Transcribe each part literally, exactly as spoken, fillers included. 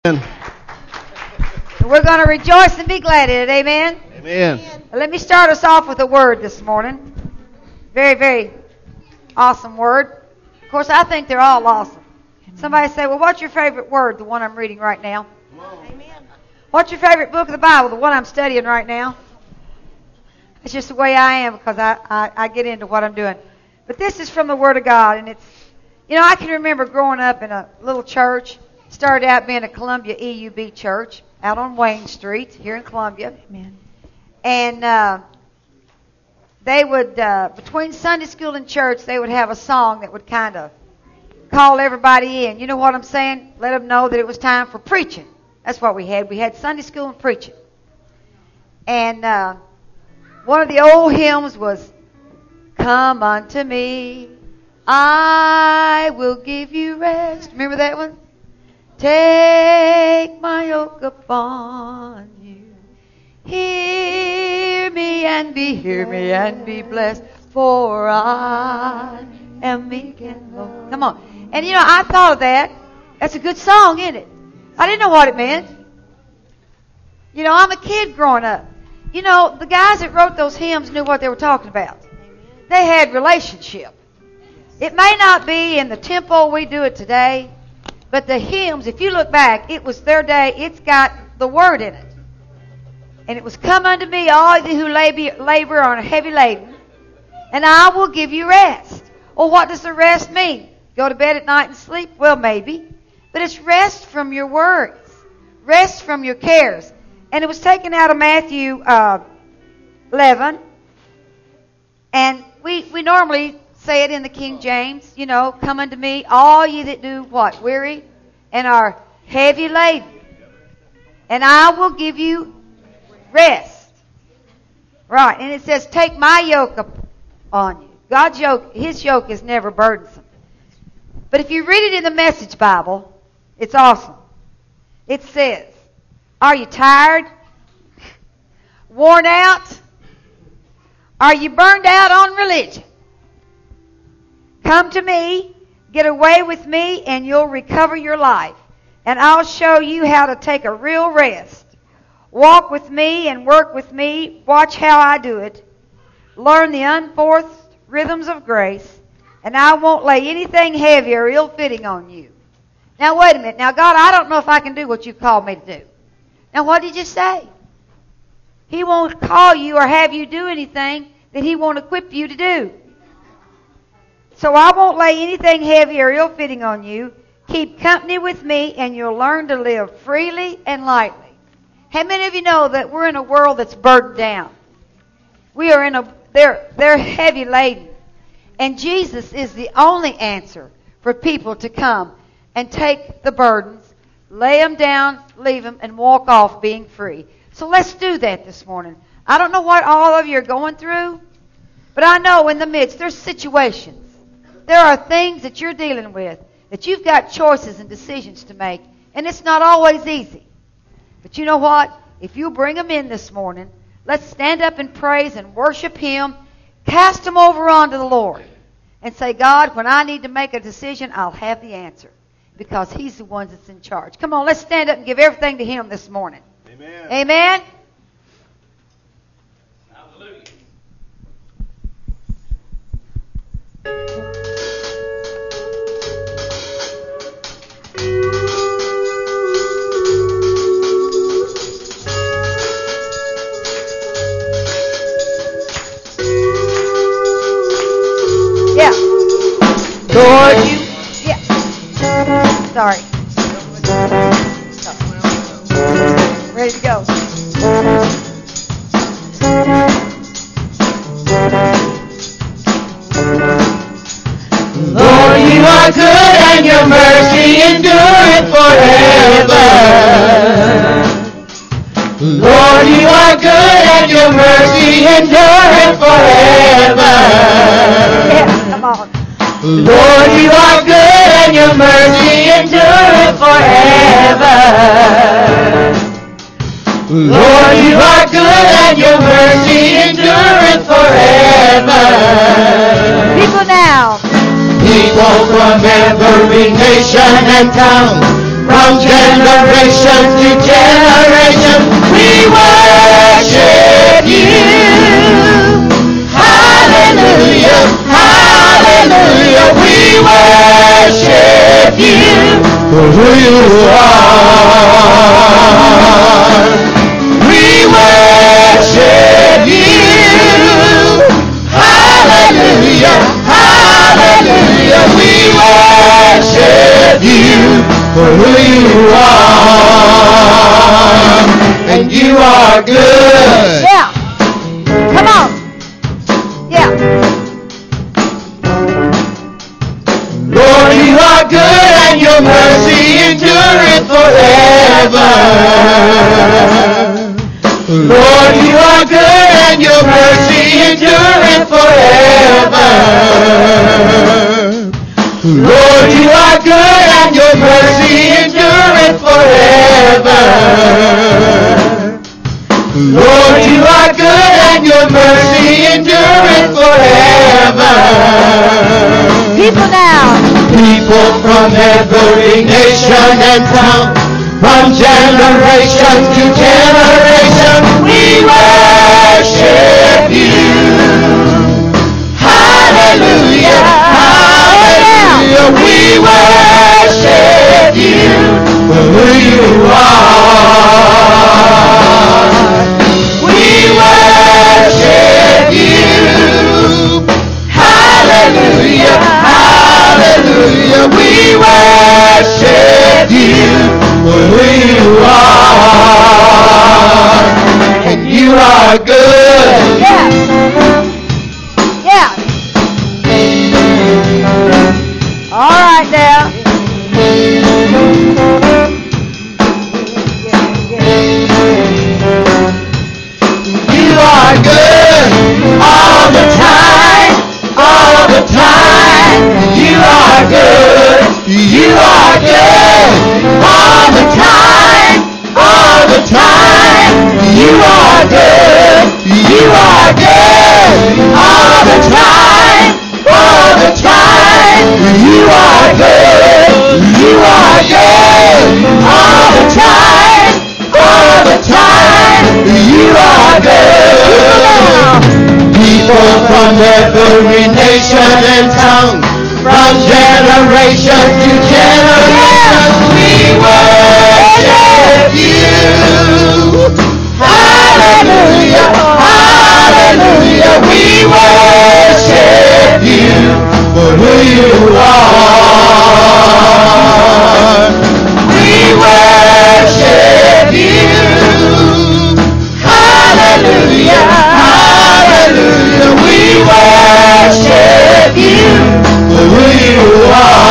We're going to rejoice and be glad in it. Amen? Amen. Let me start us off with a word this morning. Very, very awesome word. Of course, I think they're all awesome. Somebody say, well, what's your favorite word? The one I'm reading right now. Amen. What's your favorite book of the Bible? The one I'm studying right now. It's just the way I am because I, I, I get into what I'm doing. But this is from the Word of God. And it's, you know, I can remember growing up in a little church. Started out being a Columbia E U B church out on Wayne Street here in Columbia. Amen. And uh, they would, uh, between Sunday school and church, they would have a song that would kind of call everybody in. You know what I'm saying? Let them know that it was time for preaching. That's what we had. We had Sunday school and preaching. And uh, one of the old hymns was, "Come unto me, I will give you rest." Remember that one? "Take my yoke upon you. Hear me and be, hear me and be blessed, for I am meek and lowly." Come on. And you know, I thought of that. That's a good song, isn't it? I didn't know what it meant. You know, I'm a kid growing up. You know, the guys that wrote those hymns knew what they were talking about. They had relationship. It may not be in the tempo we do it today, but the hymns, if you look back, it was their day. It's got the word in it. And it was, "Come unto me, all ye who labor and are heavy laden, and I will give you rest." Well, what does the rest mean? Go to bed at night and sleep? Well, maybe. But it's rest from your worries. Rest from your cares. And it was taken out of Matthew uh, eleven. And we, we normally say it in the King James, you know, "Come unto me, all ye that do what? Weary and are heavy laden, and I will give you rest." Right. And it says, "Take my yoke upon you." God's yoke, His yoke is never burdensome. But if you read it in the Message Bible, it's awesome. It says, "Are you tired? Worn out? Are you burned out on religion? Come to me, get away with me, and you'll recover your life. And I'll show you how to take a real rest. Walk with me and work with me. Watch how I do it. Learn the unforced rhythms of grace, and I won't lay anything heavy or ill-fitting on you." Now, wait a minute. Now, God, I don't know if I can do what you called me to do. Now, what did you say? He won't call you or have you do anything that He won't equip you to do. "So I won't lay anything heavy or ill-fitting on you. Keep company with me, and you'll learn to live freely and lightly." How many of you know that we're in a world that's burdened down? We are in a, they're, they're heavy laden. And Jesus is the only answer for people to come and take the burdens, lay them down, leave them, and walk off being free. So let's do that this morning. I don't know what all of you are going through, but I know in the midst there's situations. There are things that you're dealing with, that you've got choices and decisions to make, and it's not always easy. But you know what? If you bring them in this morning, let's stand up and praise and worship Him, cast them over onto the Lord, and say, "God, when I need to make a decision, I'll have the answer, because He's the one that's in charge." Come on, let's stand up and give everything to Him this morning. Amen. Amen. Hallelujah. Yeah. Lord, you. Yeah. Sorry. Ready to go. Lord, you are good and your mercy endureth forever. Lord, you are good and your mercy endureth forever. Yeah, come on. Lord, you are good and your mercy endureth forever. Lord, you are good and your mercy endureth forever. People now. People from every nation and tongue from generation to generation. We worship you. Hallelujah, hallelujah. We worship you for who you are. We worship you. Hallelujah, hallelujah. We worship you for who you are. And you are good. Yeah. Come on. Yeah. Lord, you are good and your mercy endureth forever. Lord, you are good and your mercy endureth forever. Lord, you are good and your mercy endureth forever. Lord, you are good and your mercy endureth forever. People now. People from every nation and tongue, from generation to generation, we worship you. Hallelujah, hallelujah, we worship you for who you are. We worship you. Hallelujah, hallelujah, we worship you for who you are. And you are good. Yeah. Yeah. All right now. You are good all the time, all the time. You are good, you are good all the time, all the time. You are good, you are good all the time, all the time. You are good, you are good all the time, all the time. You are good. People from every nation and tongue, from generation to generation, we worship you. Hallelujah, hallelujah, we worship you for who you are. We worship you. Hallelujah, hallelujah, we worship you for who you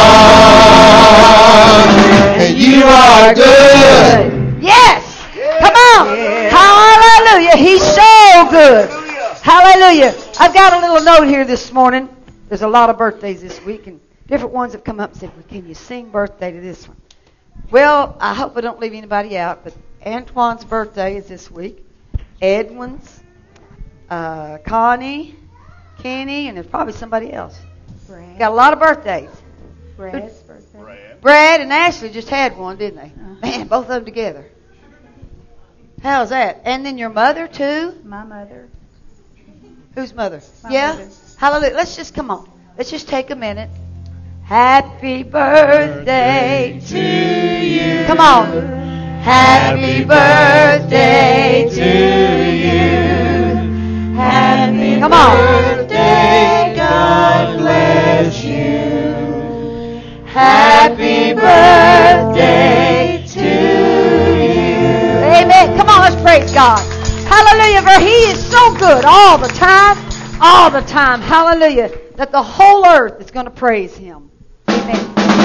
are. And you are good. Yes. Come on. Hallelujah. He's so good. Hallelujah. I've got a little note here this morning. There's a lot of birthdays this week, and different ones have come up and said, well, can you sing birthday to this one? Well, I hope I don't leave anybody out, but Antoine's birthday is this week. Edwin's, uh, Connie, Kenny, and there's probably somebody else. Brad. Got a lot of birthdays. Brad's birthday. Brad. Brad and Ashley just had one, didn't they? Uh-huh. Man, both of them together. How's that? And then your mother, too? My mother. Whose mother? My yeah? mother. Hallelujah. Let's just, come on. Let's just take a minute. Happy birthday to you. Come on. Happy birthday to you. Happy Come on. birthday. God bless you. Happy birthday to you. Amen. Come on, let's praise God. Hallelujah. For He is so good all the time. All the time. Hallelujah. That the whole earth is going to praise Him. Amen.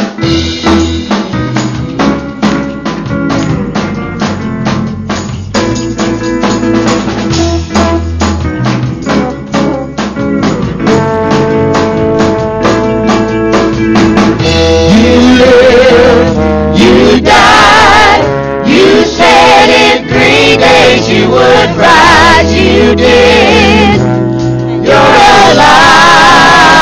You lived, you died, you said in three days you would rise, you did, you're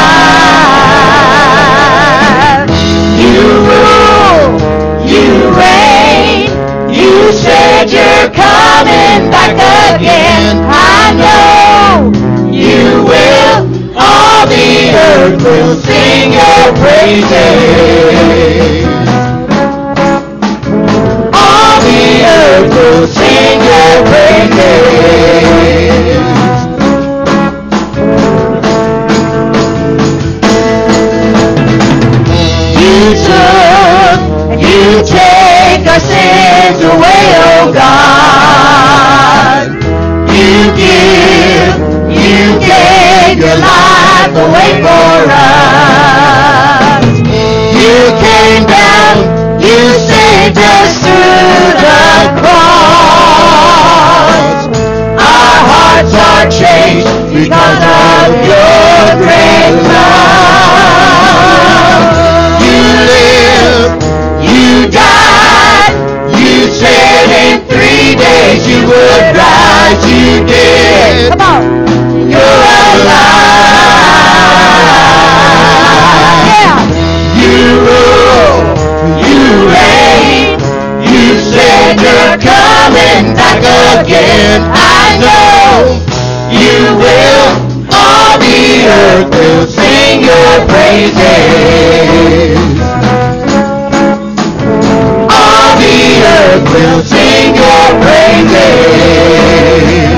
alive, you rule, you reign. said you're coming back again. I know you will. All the earth will sing your praises. All the earth will sing your praises. You took, you take our sins away, oh God. You give, you gave your life away for us. You came down, you saved us through the cross. Our hearts are changed because of your great love. You lived, you died, you said in three days you would rise. You did. Come on. You're alive. Yeah. You rule, you reign. You said you're coming back again. I know you will. All the earth will sing your praises. All the earth will sing your praises.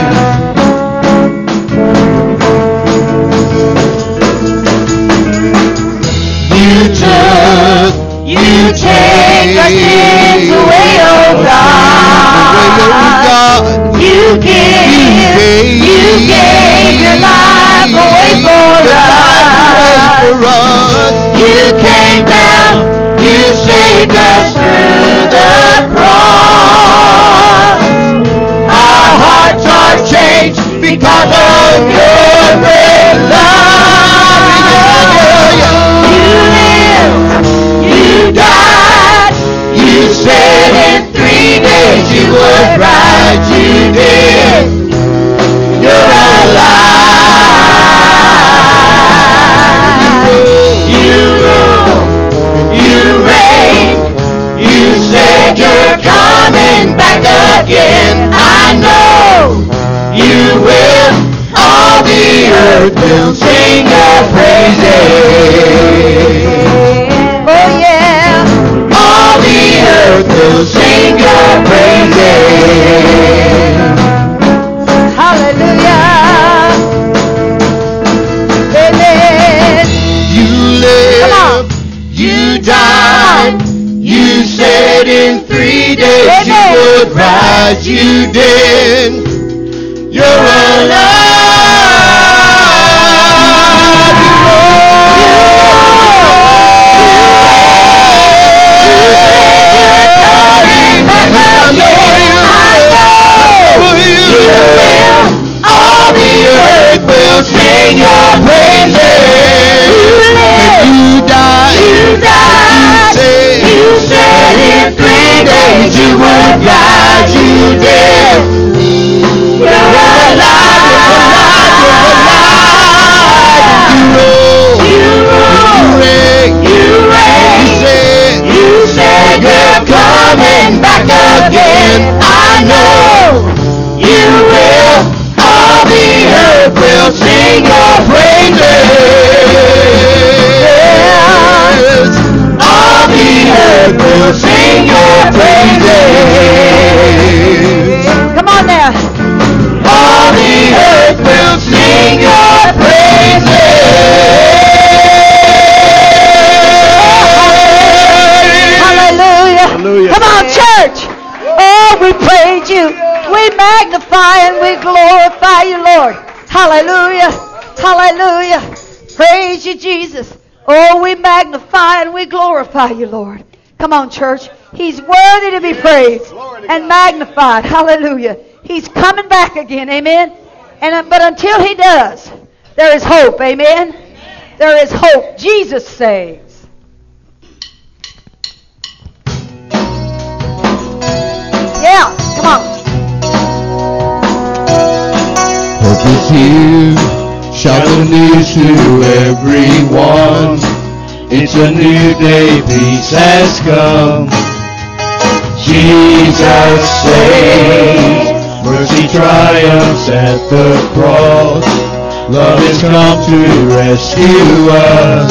You took, you take our sins away, oh God. You give, you gave your life away for us. You came down, you saved us through the cross. Our hearts are changed because of your great love. You lived, you died, you said in three days you would rise. You did. You're alive. You rule, you reign. You said you're coming back again. I know you will. All the earth will sing your praises. Oh yeah. All the earth will sing your praises. Hallelujah. Amen. You Come on. lived, you died, you said in three days Amen. you would rise. You did. You're alive. All the earth will sing your praises. And you died. You died. You said in three days you would rise. You did. You're alive. You're alive. You rule. You rule. You reign. You reign. You said. You said you're coming back again. I know you will. All the earth will sing your praises. All the earth will sing your praises. Come on now. All the earth will sing your praises. Hallelujah. Hallelujah. Come on, church. Oh, we praise you. We magnify and we glorify you, Lord. Hallelujah. Hallelujah. Praise you, Jesus. Oh, we magnify and we glorify you, Lord. Come on, church. He's worthy to be praised and magnified. Hallelujah. He's coming back again. Amen. And but until he does, there is hope. Amen. There is hope. Jesus saves. Yeah. Come on. Hope is here, shout the news to everyone. It's a new day, peace has come. Jesus saves. Mercy triumphs at the cross. Love has come to rescue us.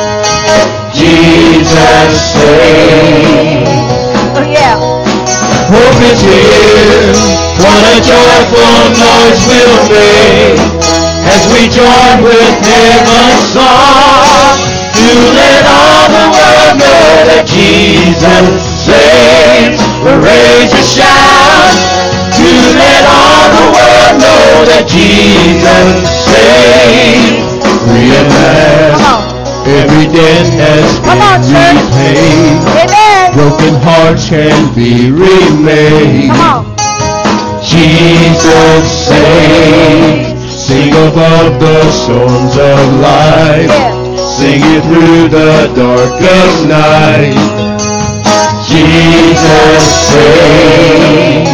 Jesus saves. Oh yeah. Hope is here. What a joyful noise we'll make as we join with heaven's song to let all the world know that Jesus saves. We'll raise a shout to let all the world know that Jesus saves. Free at last. Every debt has Come on, been church. repaid. Amen. Broken hearts can be remade. Come on. Jesus saves. Sing above the storms of life. Yeah. Sing it through the darkest night. Jesus saves.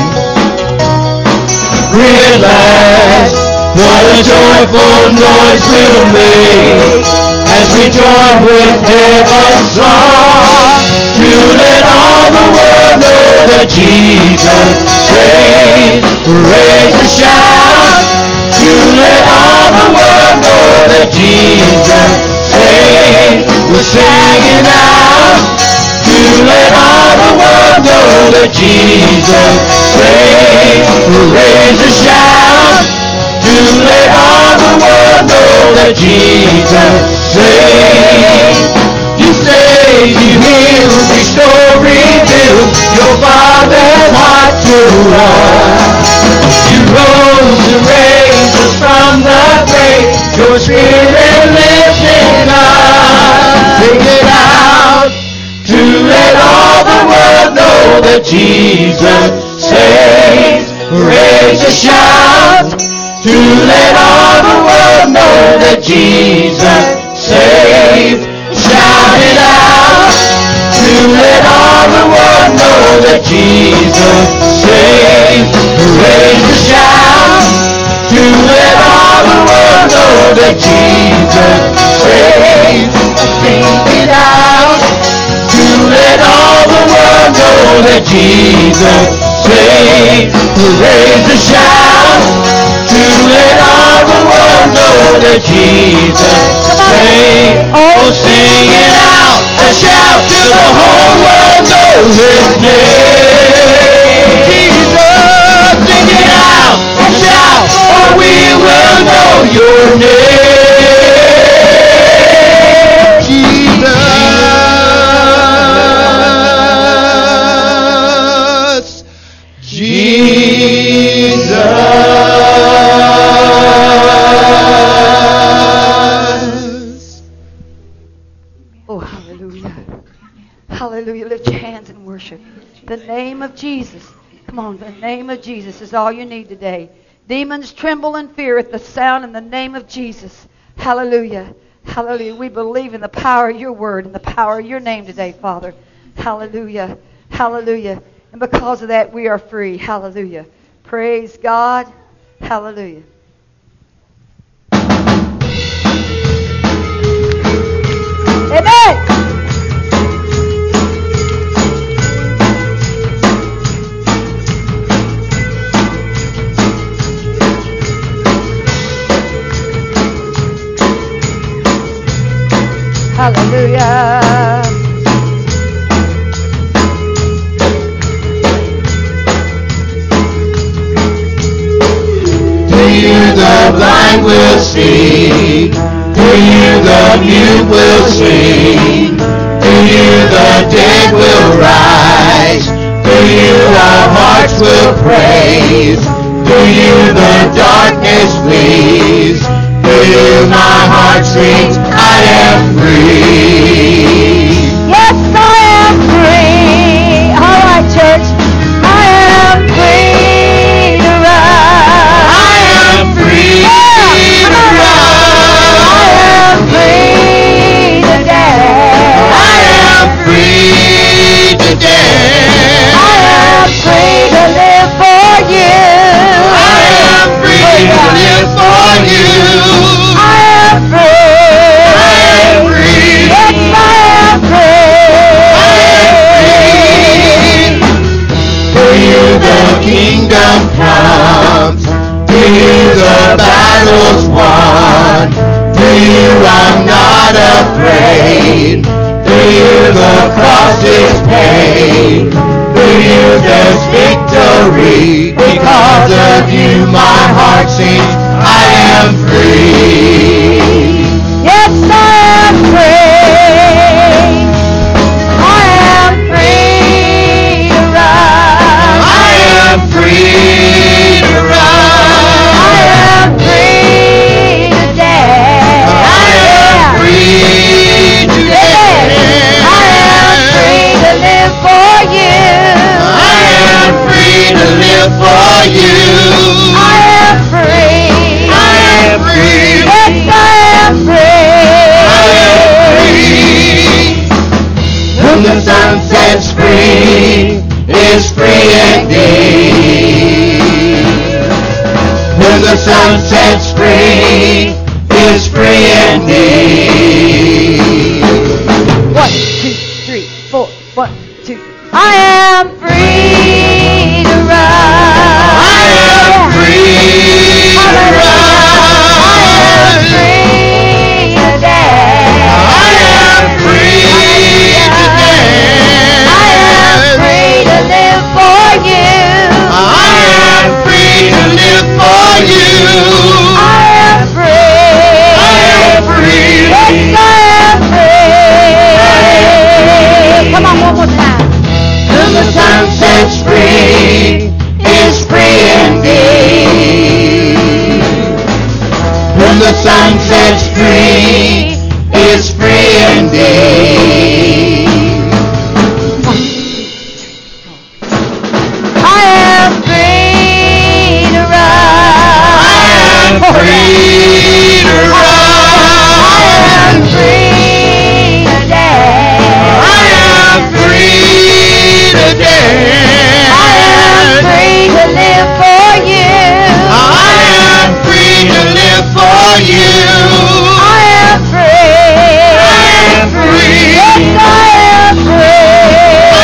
Free at last. What a joyful noise we'll make as we join with heaven's song to let all the world know that Jesus saves. Raise a shout to let all the world know that Jesus saves. We're singing out to let all the world know that Jesus saves. Raise a shout to let all the world know that Jesus saves. You save, you heal, restore, rebuild your Father's heart to us. You rose to raise us from the grave. Your Spirit lives in us. Sing it out to let all the world know that Jesus saves. Raise a shout to let all the world know that Jesus saves. Shout it out to let all the world know that Jesus saves. Raise a shout to let all the world know that Jesus saves. Sing it out to let all the world know that Jesus saves. Raise a shout to let all the world know that Jesus saves. Oh, sing it out, a shout till the whole world knows His name. Jesus, sing it out, a shout, or we will know your name. Jesus, Jesus. Hallelujah. Lift your hands and worship. The name of Jesus. Come on, the name of Jesus is all you need today. Demons tremble in fear at the sound in the name of Jesus. Hallelujah. Hallelujah. We believe in the power of your word and the power of your name today, Father. Hallelujah. Hallelujah. And because of that, we are free. Hallelujah. Praise God. Hallelujah. Amen. Hallelujah. To you the blind will see, to you the mute will sing, to you the dead will rise, to you our hearts will praise, to you the darkness flees, to you my heart sings, I am free. Yes, I am free. All right, church. I am free to run. I am free Yeah, to come on. I am run. free to dance. I am free to dance. I am free to live for you. I am free to live for you. I am free. I am free. Yes, I am free. kingdom comes. To you the battle's won. To you I'm not afraid. To you the cross is paid. To you there's victory. Because of you my heart sings, I am free. Yes, I am free. I am free to run. I am free to run. I am free to dance. I am free to dance. I am free to live for you. I am free to live for you. I am free. I am free. Yes, I am free. I am free. Whom the Son sets free is free indeed. Whom the Son sets free is free indeed. One, two, three, four. One, two. I am free to run. I am free to run. Free to dance. I am free to dance. I am free to live for you. I am free to live for you. I am free. I am free. Yes, I am free. Come on, one more time. Whom the Son sets free is free indeed. Whom the Son sets free is free indeed. I am free to run. I am free to run. I am free to dance. I am free to dance. I am free to live for you. I am free to live for you. I am free. I am free. Yes, I am free.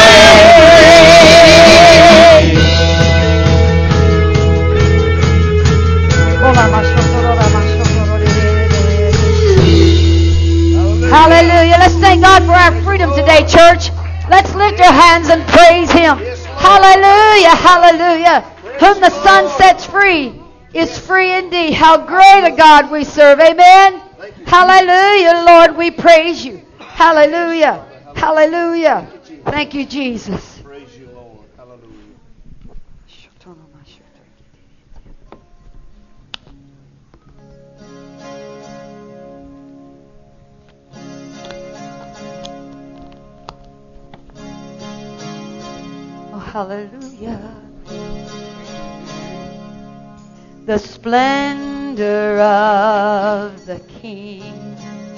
Hallelujah. Let's thank God for our freedom today, church. Let's lift our hands and praise Him. Hallelujah. Hallelujah. Whom the Son sets free is free indeed. How great a God we serve. Amen. Hallelujah. Lord, we praise you. Hallelujah. Hallelujah. Thank you, Jesus. Praise you, Lord. Hallelujah. Oh, hallelujah. The splendor of the King,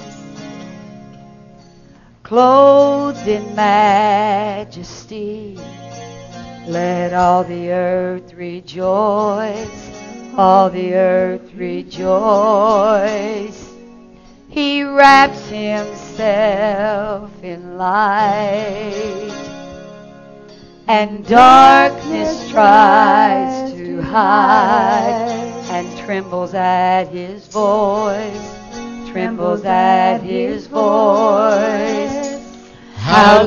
clothed in majesty, let all the earth rejoice, all the earth rejoice. He wraps himself in light, and darkness tries to hide, and trembles at his voice, trembles at his voice. How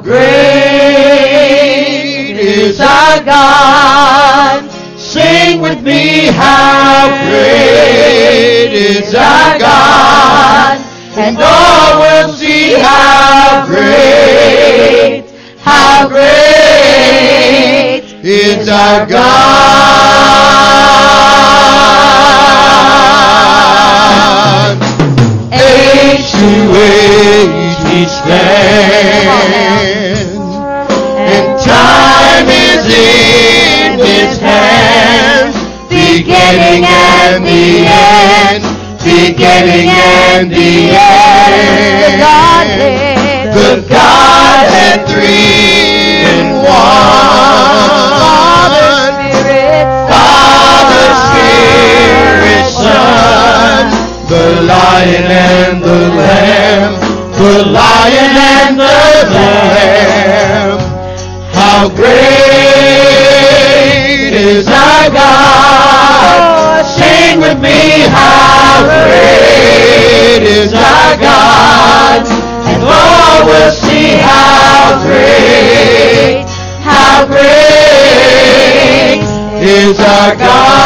great is our God! Sing with me, how great is our God! And all will see how great, how great is our God. Age to age he stands, and time is in his hands, beginning and the end, beginning and the end. The Godhead three in one. Father, Spirit, Son, the Lion and the Lamb, the Lion and the Lamb. How great is our God. Sing with me, how great is our God. And all will see how great, how great is our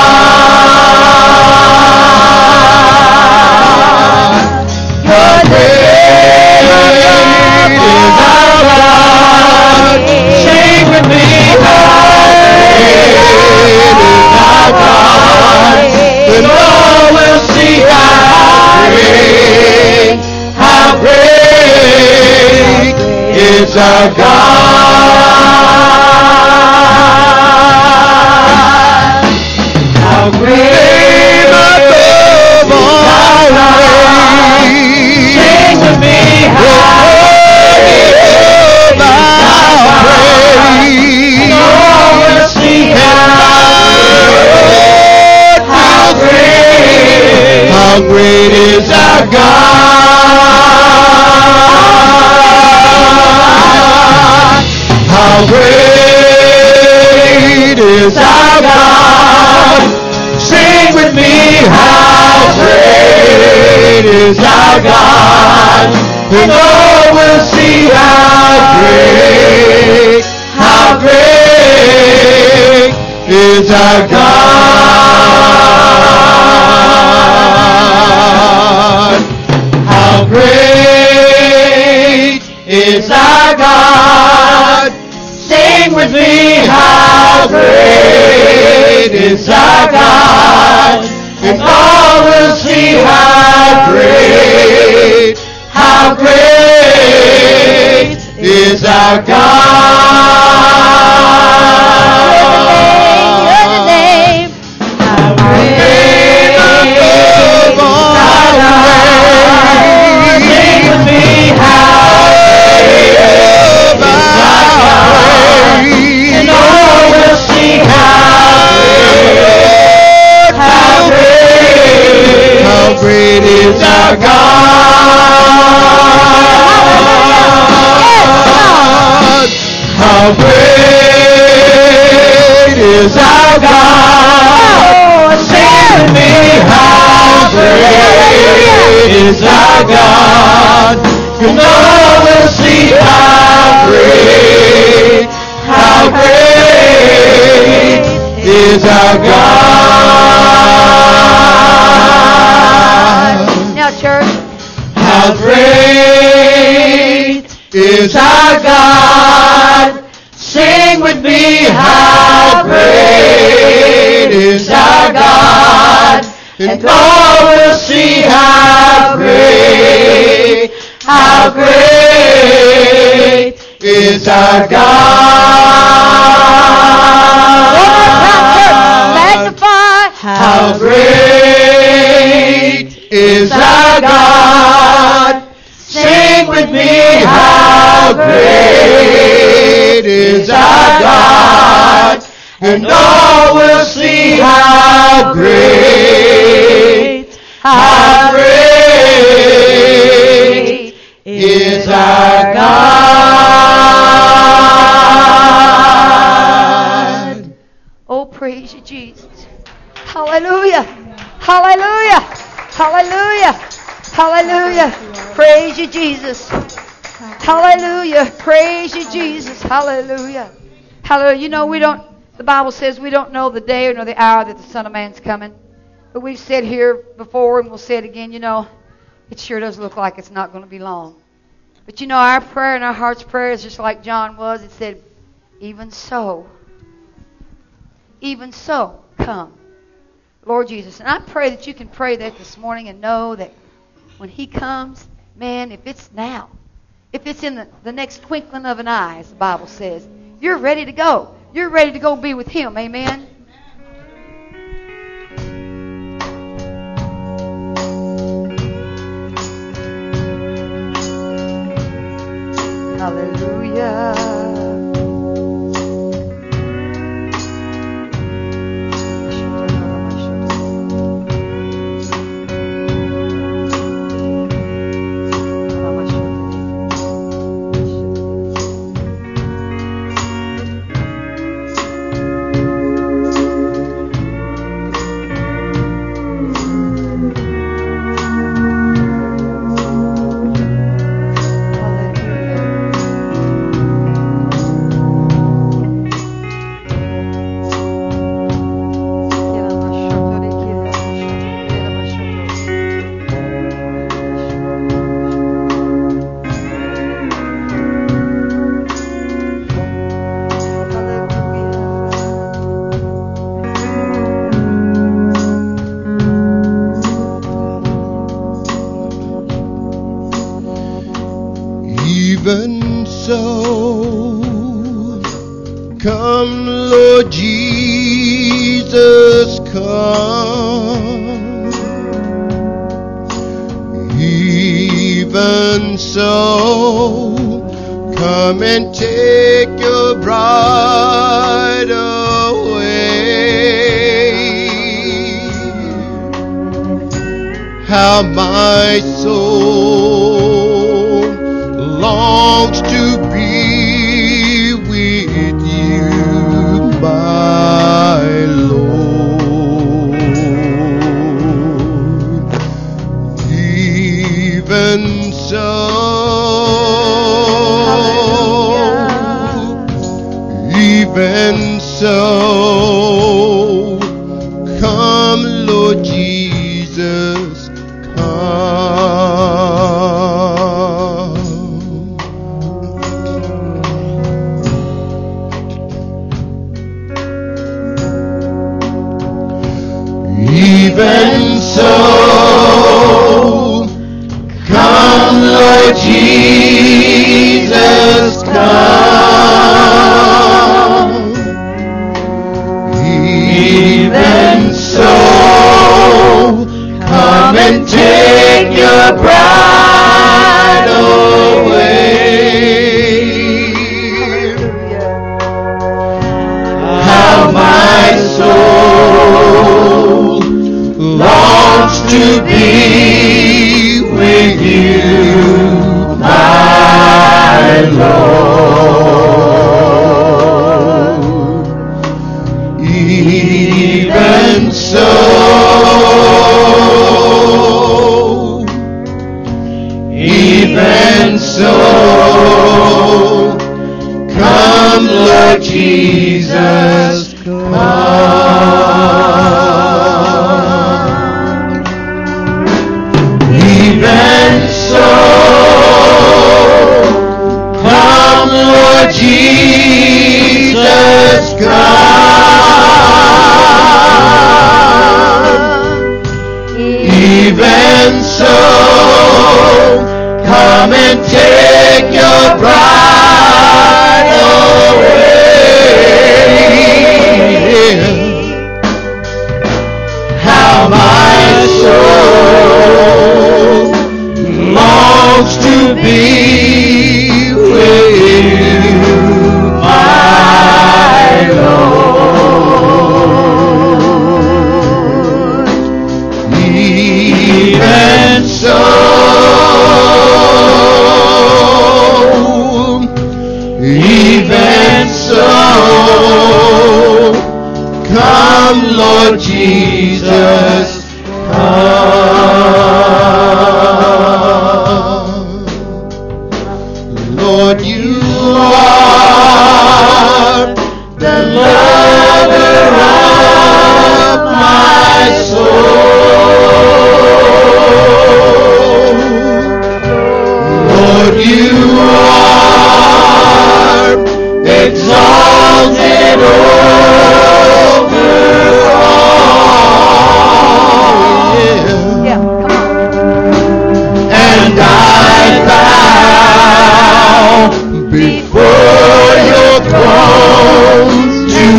God. How great is our God. Sing with me, how great is our God. And all will see how great, how great is our God. How great above all praise. Sing with me, how great is our praise. And all will see how great, how great is our God. How great is our God. Sing with me, how great is our God. And all will see how great, how great is our God. How great is our God. Sing with me, how great is our God. And all will see how great, how great is our God. You're the name. How great above all praise. Sing with me, how great is our God. And all will see how great, how great, how great is our God. How great is our God. Sing with me, how great is our God. And all will see how great, how great is our God. Now, church. How great is our God. Sing with me, how great is our God. And all will see how great, how great is our God. One more time, church. Magnify. How great is our God. Sing with me, how great is our God. And all will see how great, how great is our God. Oh, praise you, Jesus. Hallelujah. Hallelujah. Hallelujah. Hallelujah. Praise you, Jesus. Hallelujah. Praise you, Jesus. Hallelujah. Hallelujah. You know, we don't, the Bible says we don't know the day nor the hour that the Son of Man's coming. But we've said here before and we'll say it again, you know, it sure does look like it's not going to be long. But you know, our prayer and our heart's prayer is just like John was. It said, even so, even so, come, Lord Jesus. And I pray that you can pray that this morning and know that when he comes, man, if it's now, if it's in the, the next twinkling of an eye, as the Bible says, you're ready to go. You're ready to go be with him. Amen. Hallelujah. Even so, come and take your bride away. How my soul longs to be with you, my Lord. Even so, even so, come, Lord Jesus, come. Even so, come, Lord Jesus, come. Even so, come and take your bride away. How my soul longs to be with you, my Lord. Even so, even so, come, Lord Jesus, come. Even so, come, Lord Jesus, come. Even so, come and take your bride away. How my soul longs to be with you, my Lord. Even so, even so, come, Lord Jesus, come. Lord, you are the lover of my soul. Lord, you are exalted over all. Yeah, come on. And I bow before your throne to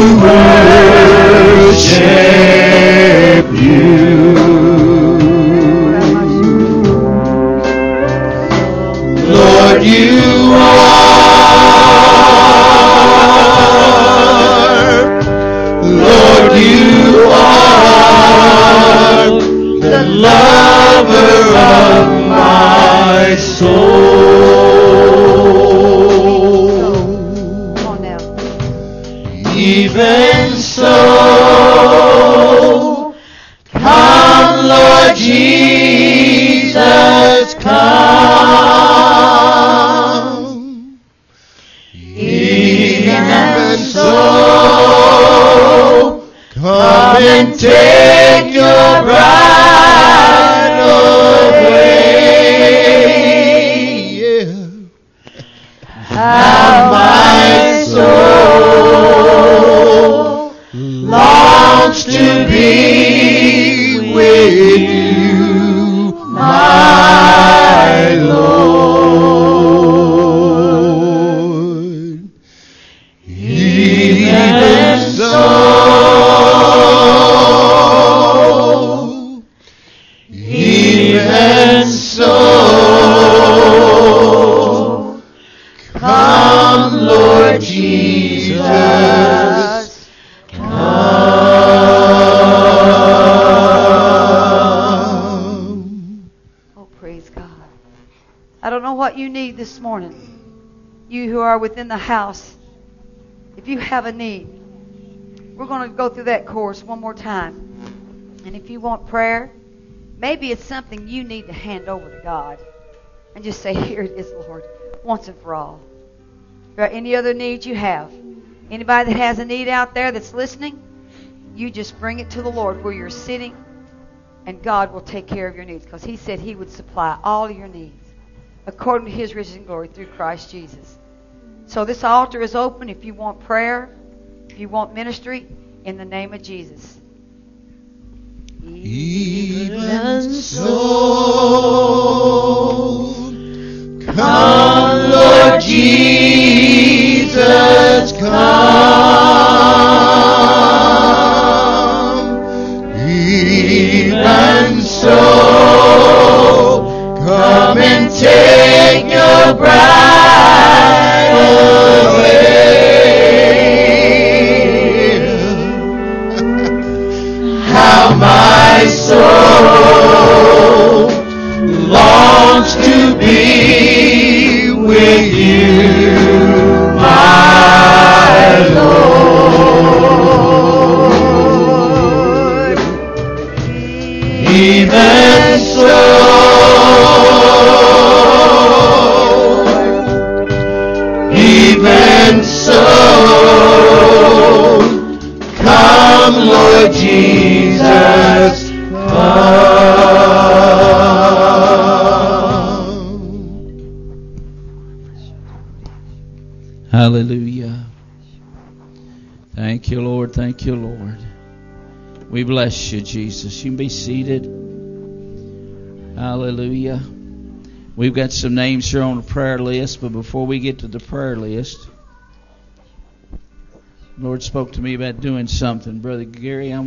worship you. Lord, you are, Lord, you are the lover of my soul. Come on now. Even so, come, Lord Jesus, come. Even so, come and take your bride away. Yeah. How my soul longs to be with you, my Lord. Even so, even so, you need this morning, you who are within the house, if you have a need, we're going to go through that course one more time. And if you want prayer, maybe it's something you need to hand over to God and just say, here it is, Lord, once and for all. Or any other needs you have. Anybody that has a need out there that's listening, you just bring it to the Lord where you're sitting, and God will take care of your needs, because He said He would supply all your needs according to His riches and glory through Christ Jesus. So this altar is open if you want prayer, if you want ministry, in the name of Jesus. Even so, come, Lord Jesus, come. Even so, come and take your bride away. How my soul longs to be with you, my Lord. Even so, even so, come, Lord Jesus, come. Hallelujah. Thank you, Lord. Thank you, Lord. We bless you, Jesus. You can be seated. Hallelujah. We've got some names here on the prayer list, but before we get to the prayer list, the Lord spoke to me about doing something. Brother Gary, I'm